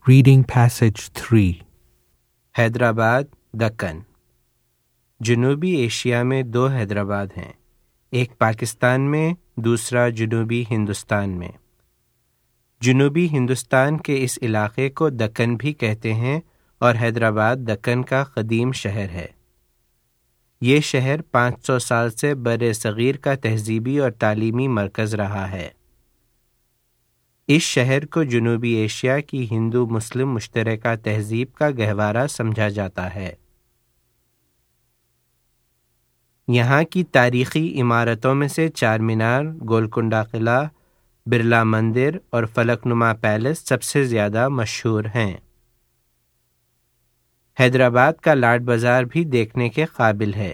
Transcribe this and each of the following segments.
Reading Passage 3. Hyderabad Deccan. جنوبی Asia میں دو حیدرآباد ہیں، ایک پاکستان میں، دوسرا جنوبی ہندوستان میں۔ جنوبی ہندوستان کے اس علاقے کو دکن بھی کہتے ہیں اور حیدرآباد دکن کا قدیم شہر ہے۔ یہ شہر 500 سال سے بر صغیر کا تہذیبی اور تعلیمی مرکز رہا ہے۔ اس شہر کو جنوبی ایشیا کی ہندو مسلم مشترکہ تہذیب کا گہوارہ سمجھا جاتا ہے۔ یہاں کی تاریخی عمارتوں میں سے چار مینار، گولکنڈہ قلعہ، برلا مندر اور فلک نما پیلس سب سے زیادہ مشہور ہیں۔ حیدرآباد کا لاڈ بازار بھی دیکھنے کے قابل ہے۔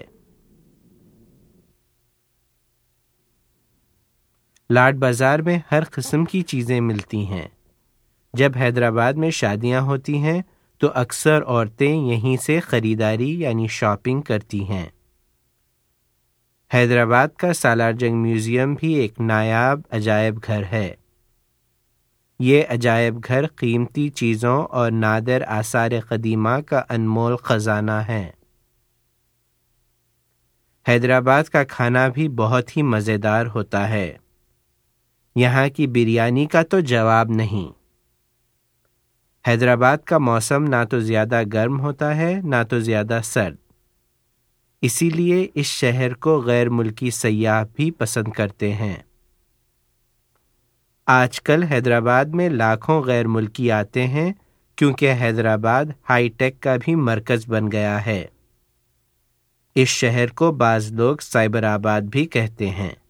لاڈ بازار میں ہر قسم کی چیزیں ملتی ہیں۔ جب حیدرآباد میں شادیاں ہوتی ہیں تو اکثر عورتیں یہیں سے خریداری یعنی شاپنگ کرتی ہیں۔ حیدرآباد کا سالار جنگ میوزیم بھی ایک نایاب عجائب گھر ہے۔ یہ عجائب گھر قیمتی چیزوں اور نادر آثار قدیمہ کا انمول خزانہ ہے۔ حیدرآباد کا کھانا بھی بہت ہی مزیدار ہوتا ہے۔ یہاں کی بریانی کا تو جواب نہیں۔ حیدرآباد کا موسم نہ تو زیادہ گرم ہوتا ہے نہ تو زیادہ سرد، اسی لیے اس شہر کو غیر ملکی سیاح بھی پسند کرتے ہیں۔ آج کل حیدرآباد میں لاکھوں غیر ملکی آتے ہیں کیونکہ حیدرآباد ہائی ٹیک کا بھی مرکز بن گیا ہے۔ اس شہر کو بعض لوگ سائبر آباد بھی کہتے ہیں۔